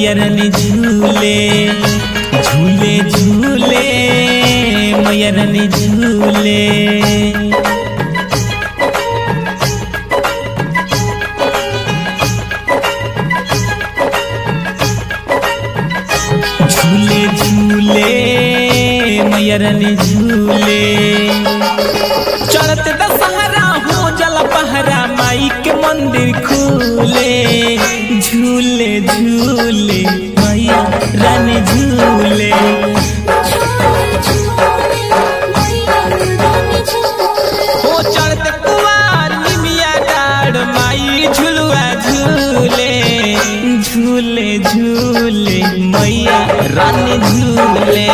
मैया रानी झूले झूले झूले मैया रानी झूले। झूले झूले मैया रानी झूले। चढ़ते दशहरा हो जल पहरा माई के मंदिर खुले। झूले झूले मैया रानी झूले। हो चढ़ते कुआर निमिया डाढ़ माई झुलुआ झूले। झूले झूले मैया रानी झूले।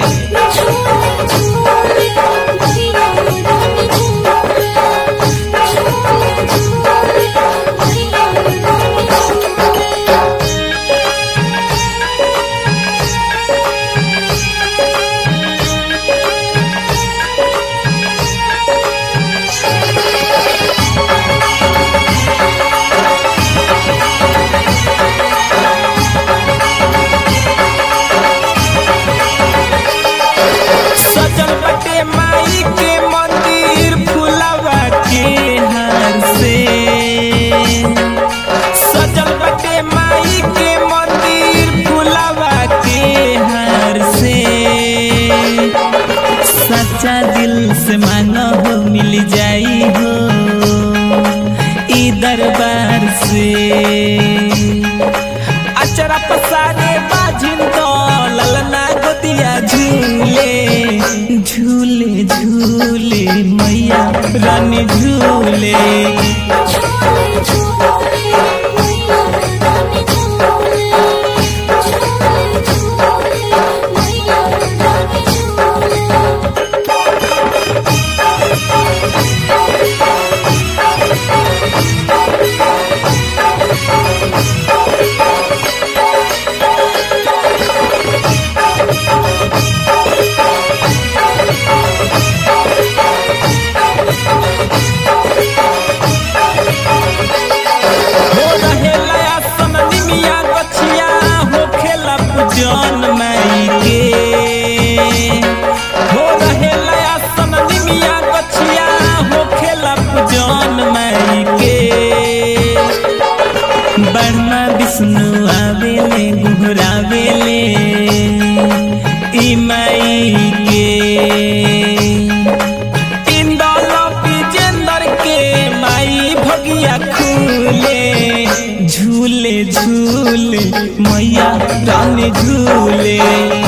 माई के मंदिर फुलावा के हार से सजल बटे। माई के मंदिर फुलावा के हार से। सच्चा दिल से मांगो हो मिल जाई हो ई दरबार से। अचरा पसारे बाजिन तो ललना गोदिया झूले। झूले झूले मैया रानी झूले। जौन माई के हो रहे लया समनी मिया गछिया हो खेला जौन माई के। ब्रह्मा विष्णु आवेले गुहरावेले ई माई के। इंदौल विजेंद्र के माई भगिया खुले। झूले झूले मैया रानी झूले।